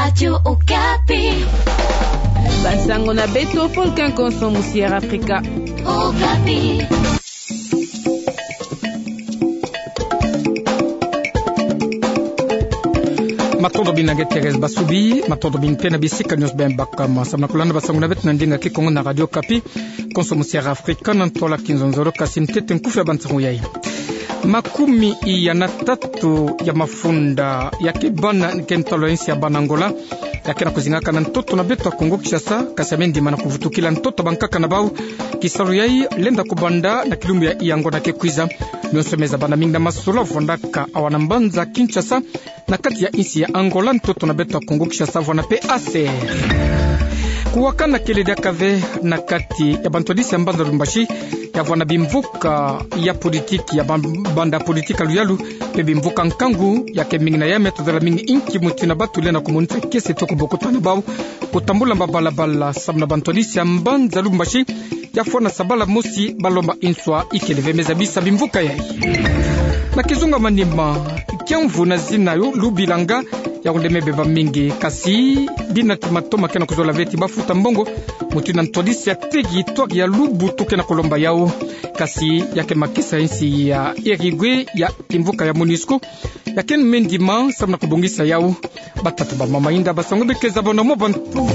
Radio Okapi. Basango na beto folkan konso musier Afrika. Okapi. Matondo binage Teres Basubi, matondo bin pena bisika news ben bakama. Samna kulanda basango na beto nandinga kikongo na Radio Okapi. Konso musier Afrika nantola kinzonzoro kasimtete nkufu ya bansango yai. Makumi yana tatu ya mafunda ya kibana kentalo insi ya Banangola yakena kuzingaka na ntoto na beto Kongo Kinshasa kasamendi mana kuvutukila ntoto bankaka na bau kisaru yai lenda kubanda na kilumbu ya iyango na kekwiza nyonsomeza bana mingi na masolo vondaka awana mbanza Kinshasa na kati ya insi ya Angola ntoto na beto Kongo Kinshasa vona pe ase kuwakana kelede kave na kati ya bantodisi ya mbanza Lumbashi ya vwana bimvuka ya politiki ya banda politika luyalu pe bimvuka nkangu ya kemingi na ya metodela mingi inki mutina batu lena kumunita kese toko bokutana bau kutambula mbabalabala sabna bantodisi ya mbanza Lumbashi ya fona sabala mosi balomba inswa ikeleve meza bisa bimvuka yai na kizunga manima kiamvu na zina yu lubilanga ya undeme beba mingi kasi dina timatoma kena kuzola veti bafuta mbongo mutina ntodisi ya tegi toki ya lubu tuke na kolomba yao kasi yake makisa insi ya erigwe ya imvuka ya MONUSCO yake mendima sabna kubungisa yao batatu ba mama inda basango bekeza bona mo bantu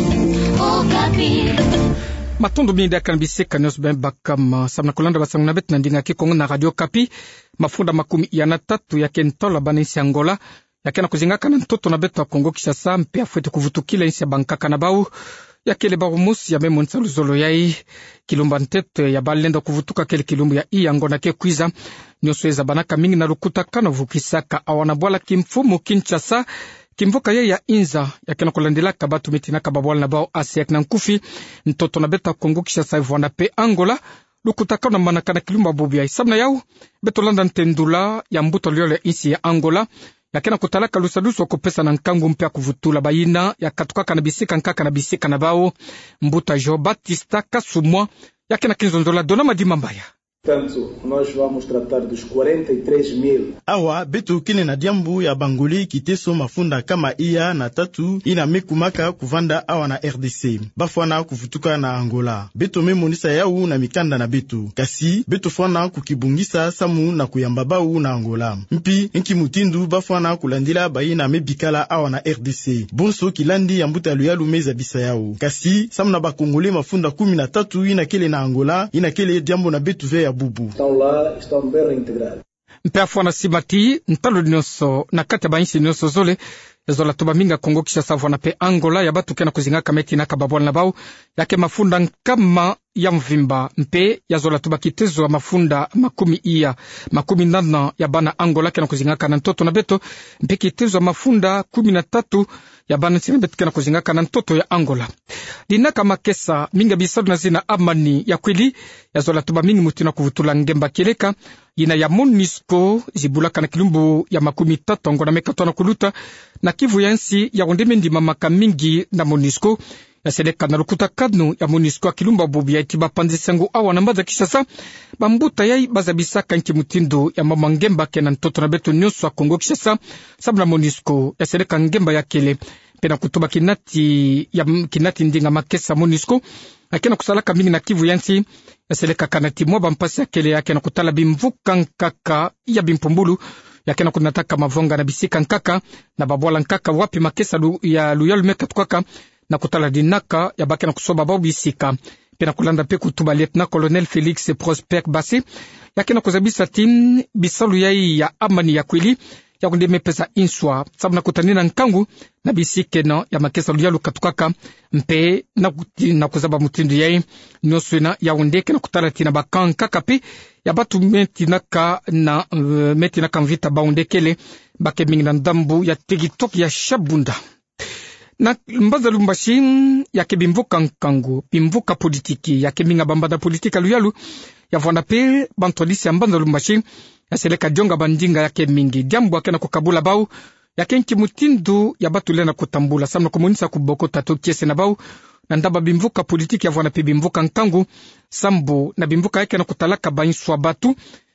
matondo binda kanbiseka news ben bakama sabna kolanda basango na bet nandinga kikongo na Radio Okapi mafunda makumi yana tatu yake ntola banisi Angola yakena kuzingaka na ntoto na beto Kongo Kinshasa mpe afwete kuvutukila insi ya bankaka na bau yakele barumusi ya memo nsaluzolo yai kilumba ntete ya balenda kuvutuka kele kilumbu ya iyango na kekwiza nyosweza banaka mingi na lukuta kana vukisaka awana bwala kimfumu Kinshasa kimvuka ya inza yakena kulandila kabatu mitina kababwala na bao asiak na nkufi ntoto na beto Kongo Kinshasa ivwana pe Angola lukuta kana manaka na kilumba bobi ya isabna yao beto landa ntendula ya mbuto liole insi ya Angola yakena kutalaka lusadusu wakupesa na nkangu mpya kuvutula bayina ya katukaka na bisika nkaka na bisika na bao mbuta Jo Batista Kasumwa yakena kinzonzola dona madima mbaya. Portanto, nós vamos tratar dos 43,000. Awa betu kine na diambu ya Bangoli kiteso mafunda kama iya na tatu ina mekumaka kuvanda awa na RDC. Bafwana kufutuka na Angola. Betu memonisa yau na mikanda na betu. Kasi betu fwana kukibungisa samu na kuyambabau na Angola. Mpi inki mutindu bafwana kulandila bayina mebikala awa na RDC. Bonso kilandi ya mbuta luyalu meza bisa yau. Kasi samu na bakongole mafunda 13 ina kele na Angola ina kele diambu na betu ve bubu. Estão lá, estão bem reintegrados. Mpeafwana simati ntalo nyoso na kati bainsi nyoso zole zola tuba minga Kongo Kinshasa vwana pe Angola ya batu kena kuzingaka meti na kababwala na bao yake mafunda nkama ya mvimba mpe ya zola tuba kitezo wa mafunda makumi nana ya bana Angola kena kuzingaka na ntoto na beto mpe kitezo wa mafunda 13 ya bana beto kena kuzingaka na ntoto ya Angola dinaka makesa minga bisadu na zina amani ya kweli ya zola tuba mingi mutina kuvutula ngemba keleka ina ya MONUSCO zibulaka na kilumbu ya 13 ngona mekatona kuluta na Kivu yansi ya undeme ndima maka mingi na MONUSCO ya seleka na lukuta kadnu ya MONUSCO kilumba bobi ya itiba panzisengu awa na mbaza Kinshasa bambuta yai bazabisaka nki mutindo ya mama ngemba kena ntoto na beto nyoswa Kongo Kinshasa sabna MONUSCO ya seleka ngemba ya kele pena kutuba kinati ndinga makesa MONUSCO akena kusalaka mingi na Kivu yansi ya seleka kanati mwa bampasi ya kele yake na kutala bimvuka nkaka ya bimpumbulu yakena kunataka mavonga na bisika nkaka na babwala nkaka wapi makesa ya luyalu meka tukaka na kutala dinaka ya bake na kusoba bao bisika pena kulanda pe kutuba lieutenant colonel Felix Prosper Bassi yakena kuzabisa tim bisalu yai ya amani ya kweli ya kundeme pesa inswa sabu na kutanina nkangu na bisike na ya makesa luyalu katukaka mpe na kuzaba mutindu yai nyoswena ya undeke na kutala tina bakan kakapi ya batu metinaka mvita baundekele bake mingi na ndambu ya TikTok ya Shabunda na mbaza Lumbashi yake bimvuka nkangu bimvuka politiki yake minga bambada politika luyalu ya vwana pe bantolisi ya mbaza Lumbashi ya seleka jonga bandinga yake mingi diambu yake na kukabula bau yake nki mutindu ya batu lena kutambula samna komunisa kuboko tato kiese na bau na ndaba bimvuka politiki ya vwana pe bimvuka nkangu sambo na bimvuka yake na kutalaka bainswa batu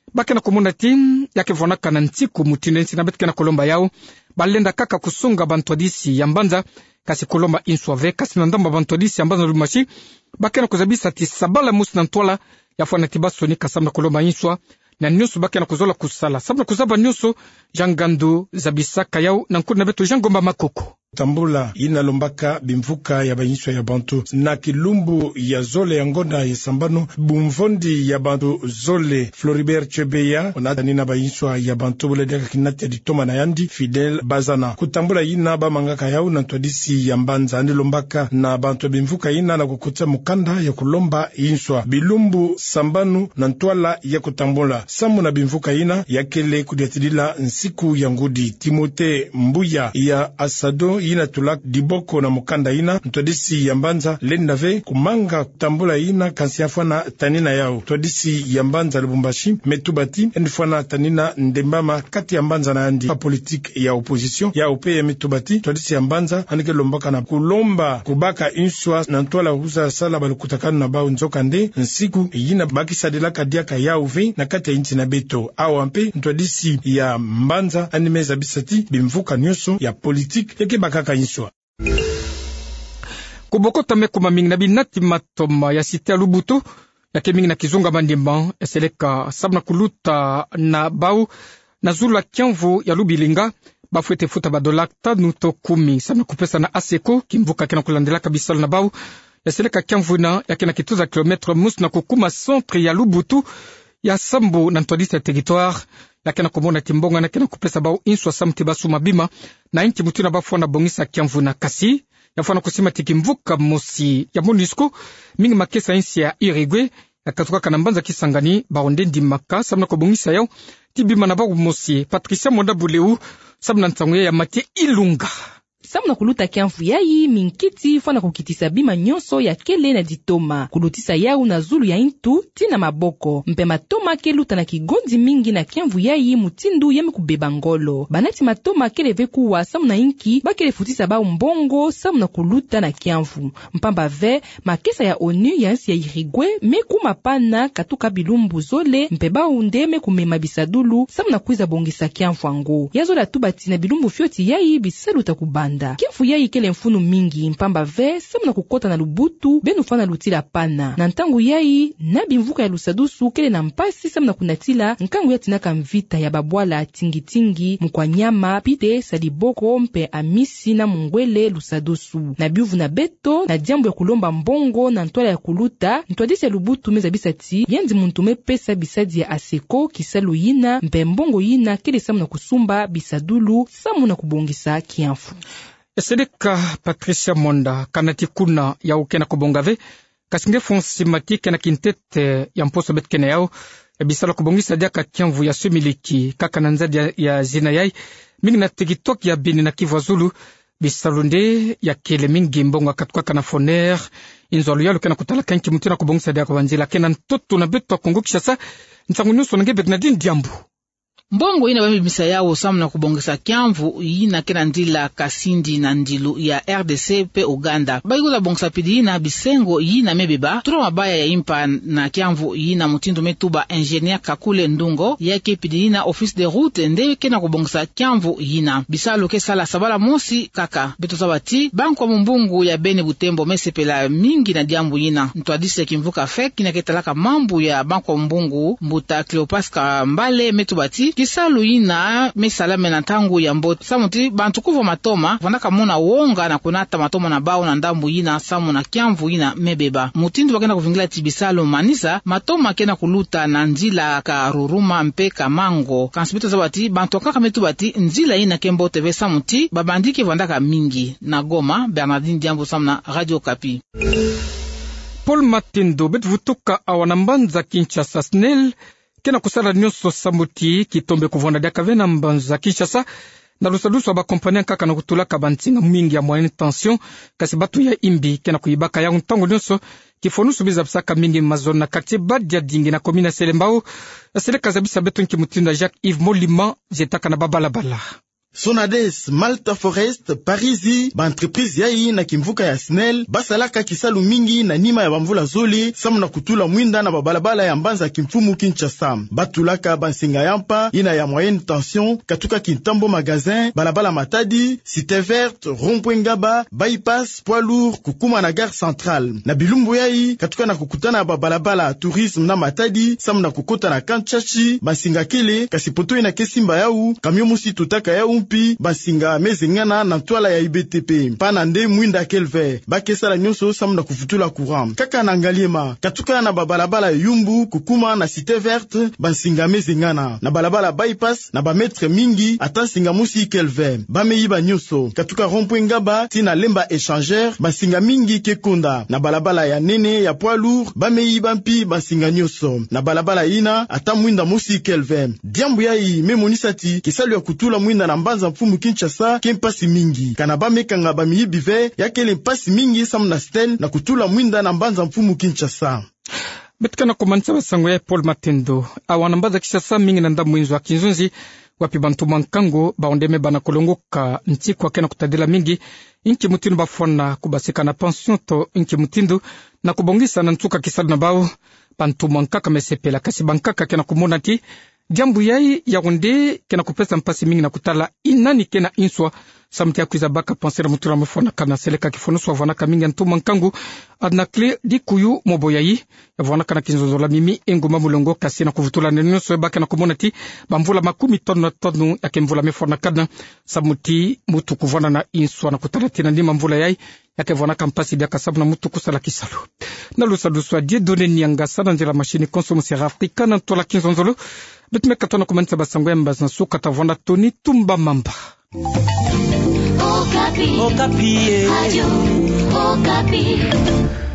bakena komona tim yake vonaka na ntiku mutinensi na betkena kolomba yao balenda kaka kusunga bantwadisi ya mbanza kasi kolomba inswave kasi na ndamba bantwadisi ya mbanza lumashi bakena kuzabisa tisabala musi na ntwala yafwana tibasoni kasamna kolomba inswa na nyusu bakena kuzola kusala sabna kuzaba nyusu jangandu zabisaka yao na nkuna beto jangomba makoko tambula inalombaka bimvuka ya banyiswa ya bantu na kilumbu ya zole ya ngonda ya sambano bumvondi ya bantu zole Floribert Chebeya onatani na banyiswa ya bantu buledeka kinati ya ditoma na yandi Fidel Bazana kutambula ina ba mangaka yao na ntwadisi ya mbanza anilombaka na bantu bimvuka ina na kukutia mukanda ya kulomba inswa bilumbu sambanu na ntwala ya kutambula samu na bimvuka ina ya kele kudiatidila nsiku ya ngudi Timote Mbuya ya Asado ina tulak diboko na mukanda ina ntwadisi ya mbanza lendave kumanga kutambula ina kansi yafana tanina yao ntwadisi ya mbanza Lubumbashi metubati endifana tanina ndembama kati ya mbanza na andi pa politique ya opposition ya upe ya metubati ntwadisi ya mbanza anike lombaka na kulomba kubaka inswa na ntwala huza sala balukutakana na bao nzoka nde nsiku ina bakisa delaka diaka ya uve na kati ya inchi na beto awa mpe ntwadisi ya mbanza animeza bisati bimvuka nyoso ya politique yake bakaka inswa kubokota mekuma mingi na binati matoma ya site ya Lubutu yake mingi na kizunga bandimba eseleka sabna kuluta na bau na zula kiamvu ya Lubilinga bafuete futa badola tanu to 10 sabna kupesa na aseko kimvuka kena kulandela kabisa na bau eseleka kiamvu na yake na kituza kilometre mus na kukuma centre ya Lubutu ya sambu na ntwadisi ya territoire yake na kumona timbonga na kena kupesa bau inswa samti basu mabima na inti mutuna bafwana bongisa kiamvu na kasi yafwana kusima tikimvuka mosi ya MONUSCO mingi makesa insi ya Irigwe yakatuka kanambanza kisangani baonde ndimaka sabna kobongisa yao tibima na babu mosi Patricia Monda Buleu sabna ntanguye ya Matie Ilunga samuna kuluta kiamvu yayi minkiti fana kukitisa bima nyonso ya kele na ditoma kulutisa yau na zulu ya intu tina maboko mpe matoma keluta na kigondi mingi na kiamvu yayi mutindu yeme kubeba ngolo banati matoma keleve kuwa samuna inki bakele futisa bao mbongo samuna kuluta na kiamvu mpamba ve makesa ya ONU ya nsi ya Irigwe mekuma pana katuka bilumbu zole mpe bao ndeme kumema bisadulu samuna kuiza bongisa kiamvu ango yazola tubati na bilumbu fyoti yayi bisaluta kubanda kiamvu yayi kele mfunu mingi mpamba ve samuna kukota na Lubutu benu fana lutila pana na ntangu yayi na bimvuka ya Lusadusu kele na mpasi samuna kunatila nkangu ya tinaka mvita ya babwala tingitingi mukwanyama pite saliboko mpe amisi na mungwele Lusadusu na biuvu na beto na diambu ya kulomba mbongo na ntwala ya kuluta ntwadisi ya Lubutu meza bisati yendi muntume pesa bisadi ya aseko kisalu yina mpe mbongo yina kele samuna kusumba bisadulu samuna kubongisa kiamvu eseleka Patricia Monda kanati kuna ya ukena kubongave kasinge fonsi matike na kintete ya mposo betkene yao ebisala kubongisa diaka kiamvu ya semiliki kaka na nzadi ya zina yai mingi na TikTok ya Bini na Kivu Zulu bisalunde ya kele mingi mbongo katuka kana foner inzolu ya lukena kutala kanki mutina kubongisa diaka wanzila kena ntoto na beto wa Kongo Kishasa ntangu nyuso nge Bernardine Diambu mbongo ina bamibisa yao samuna kubongesa kiamvu yina kena ndila kasindi na ndilu ya RDC pe Uganda baigula bongesa pidi yina bisengo yina mebeba turo mabaya ya impa na kiamvu yina mutindo metuba ingenier Kakule Ndungo yake pidi yina office de route nde kena kubongesa kiamvu yina bisalo ke sala sabala mosi kaka beto sabati banko mbungu ya Beni Butembo mesepela mingi na diambu yina ntwadise kimvuka fek kina ketalaka mambu ya banko mbungu mbuta Cleopasca Mbale metubati kisalu yina mesalame na tangu ya mboti samuti bantu kuvo matoma vandaka muna wonga na kunata matoma na bao na ndambu yina samu na kiamvu yina mebeba mutindu wakenda kuvingila tibisalo manisa matoma kena kuluta na nzila ka ruruma mpe kamango kansibito zabati bantu kaka metubati nzila yina kembo TV samuti babandiki vandaka mingi na Goma Bernardine Diambo samna Radio Kapi Paul Matindo betvutuka awanambanza Kinshasa SNEL kena kusala nyonso samuti kitombe kuvonda diaka vena mbanza Kinshasa na Lusadusu ba kompania kaka na kutulaka bantinga mingi ya moyenne tension kasi batu ya imbi kena kuibaka ya ntango nyonso kifonusu biza bisaka mingi mazona quartier Badia Dingi na komina Selembao aseleka zabisa beto nkimutinda Jacques Yves Molima zetaka na babalabala Sonades, Malta Forest, Parisi, ba entreprise yai na kimvuka ya SNEL, basalaka kisalu mingi na nima ya bamvula zoli, samu na kutula mwinda na babalabala ya mbanza kimfumu Kinshasa. Batulaka bansinga yampa, ina ya moyenne tension, katuka Kintambo magazin, balabala Matadi, Cité Verte, Rond-Point Ngaba, Bypass, Poids Lourd, kukuma na gare centrale. Na bilumbu yai, katuka na kukutana babalabala tourisme na Matadi, samu na kukota na Kanchachi, bansinga kele, kasipoto ina kesimba yau, kamyo musi tutaka yau mpi, bansinga mezengana na twala ya IBTP. Pana nde mwinda kelve, bakesa la nyonso samu na kufutula courant. Kaka na ngaliema, katuka na babalabala Yumbu, kukuma na Cité Verte, bansinga mezengana. Na balabala Bypass, na bametre mingi, atansinga musi kelve. Bameiba nyonso, katuka Rond-Point Ngaba, tina lemba échangeur, bansinga mingi kekonda. Na balabala ya nene, ya Poids Lourd, bameiba mpi, bansinga nyonso. Na balabala ina, ata mwinda musi kelve. Diambu yai, memonisati, kisalu ya kutula mwinda na mbanza mfumu Kinshasa, kempasi mingi. Kana bamekanga bamiyibive, yakele mpasi mingi samu na stel, na kutula mwinda na mbanza mfumu Kinshasa. Betikana kumanisa basango ya Paul Matendo, awanambaza Kinshasa mingi na ndamu inzo wa Kinzunzi, wapi bantu mankango, baondeme bana kolongoka, nchi kwa kena kutadila mingi, inki mutindu bafona kubasika na pension to inki mutindu, na kubongisa na ntuka kisadu na bao, bantu mankaka mesepela, kasi bankaka kena kumona ki, jambu yai ya wonde kena kupesa mpasi mingi na kutala inani kena inswa samtia kuiza baka pensera mutura mfona kana seleka kifono swa vana kamingi ntuma nkangu adnakle dikuyu mobo yai ya vana kana kinzozola mimi engoma mulongo kasi na kuvutula nenyo so baka na komonati bamvula makumi tonu ya kemvula mfona kana samuti mutu kuvana na inswa na kutala tina ndima mvula yai yake vana kampasi bia kasabu na mutu kusala kisalu na lusadu swa die done nyanga sana njela machini konsomo sera Afrika na tola kinzonzolo betume katona kumanisa basango ya mbazna suka tavona Tony Tumba Mamba. Okapi. Radio Okapi.